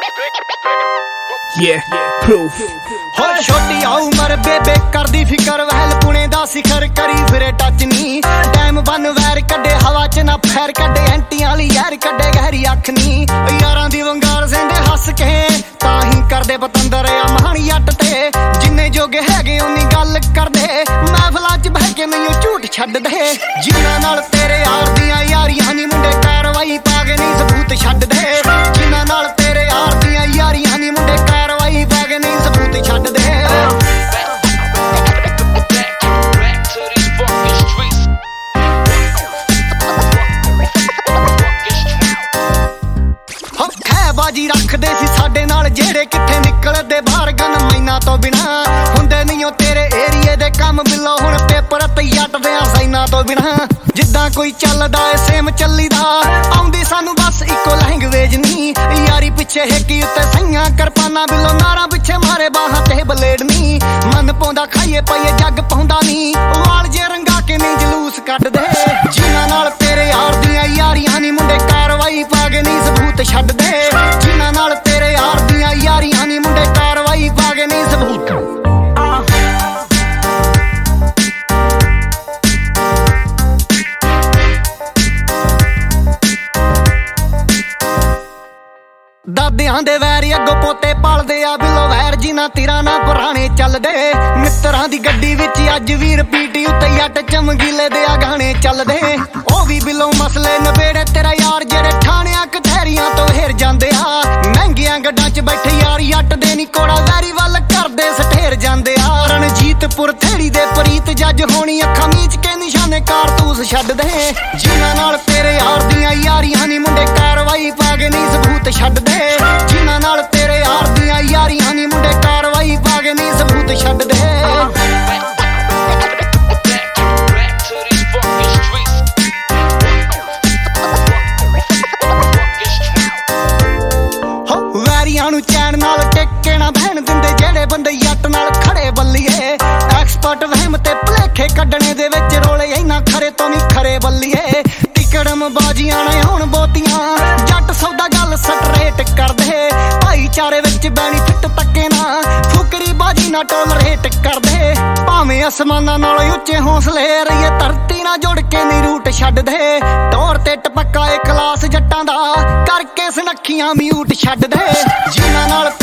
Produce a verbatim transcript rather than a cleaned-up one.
Yeah, proof. हो छोटी उमर बेबे कर दी फिकर वहल पुणे दा सिखर करी फिरे टच नी टाइम बन वैर कड्डे हवा च ना फैर कड्डे एंटी वाली यार कड्डे गहरी अख नी यारां दी वंगार सेंदे हस के ताही करदे पतंदर आ महानी अट ते जिन्ने जोगे हैगे उन्नी गल करदे महफिलां च बह के मैनू झूठ छड्ड दे जिन्हां नाल तेरे यार दियां यारियां नी मुंडे कार्रवाई पा के नहीं सबूत छड्ड दे जिन्हां नाल तेरे यार दियां यारियां नी मुंडे कार्रवाई पा के नहीं सबूत छड्ड दे बाजी रखदे सी साडे नाल जेड़े किथे निकलदे बाहर गन मैना तो बिना हुंदे नहीं तेरे एरिए दे काम बिलो हुण पेपर ते यटदे आ साइना तो बिना जिद्दां कोई चलदा ए सेम चलीदा आउंदी सानू बस इको लैंग्वेज नी यारी पिछे हेकी उत्ते सईयां करपाना बिलो नारा पिछे मारे बाहां ते बलेड नी मन पौंदा खाइए पाइए जग पौंदा नी वाल जे रंगा के नहीं जलूस कढ दे जिन्हां नाल तेरे यार दियां यारियां नी मुंडे कार्रवाई पा के नहीं सबूत छड्ड दे जिन्हां नाल तेरे यार दियां यारियां नी मुंडे कार्रवाई पा के नहीं सबूत दादियां दे वैर अगो पोते पालदे आ बिलो वैर जिन्हां तिरां ना पुराने चलदे मित्तरां दी गड्डी विच अज भी रिपीट उत्ते जट चमगीले दे आ गाने चलदे ओ भी बिलो मसले नबेड़े तेरा यार जेड़े ठाणियां कचहरियां तो हेर जांदे आ महंगियां गड्डां च बैठे यार जट दे नी कोड़ा वैरी वल करदे सठेर जांदे आ रणजीतपुर थेड़ी दे प्रीत जज होनी अखां मीच के निशाने कारतूस छड्ड दे जिन्हां नाल तेरे यार दियां यारियां नी मुंडे कार्रवाई पा के नहीं सबूत छड्ड दे जिन्हां नाल तेरे यार दियां यारियां नी मुंडे कार्रवाई पा के नहीं सबूत छड्ड दे नू चैन नाल टेके ना बहन दिंदे जेड़े बंदे जट नाल खड़े बल्लीए एक्सपर्ट वहम ते भलेखे कड्डणे दे विच रोले इना खरे तो नहीं खरे बल्लीए टिकड़म बाजियां ने हुण बोतियां जट सौदा गल स्ट्रेट कर दे भाईचारे विच बेनीफिट तक्के ना फुकरी बाजी ना टोलरेट कर दे भावें आसमानां नाल उच्चे हौसले रहिए धरती ना जुड़ के नहीं रूट छड्ड दे टोर ते टपक्का ए क्लास जट्टां दा करके सनखियां म्यूट छड्ड दे जिन्हां नाल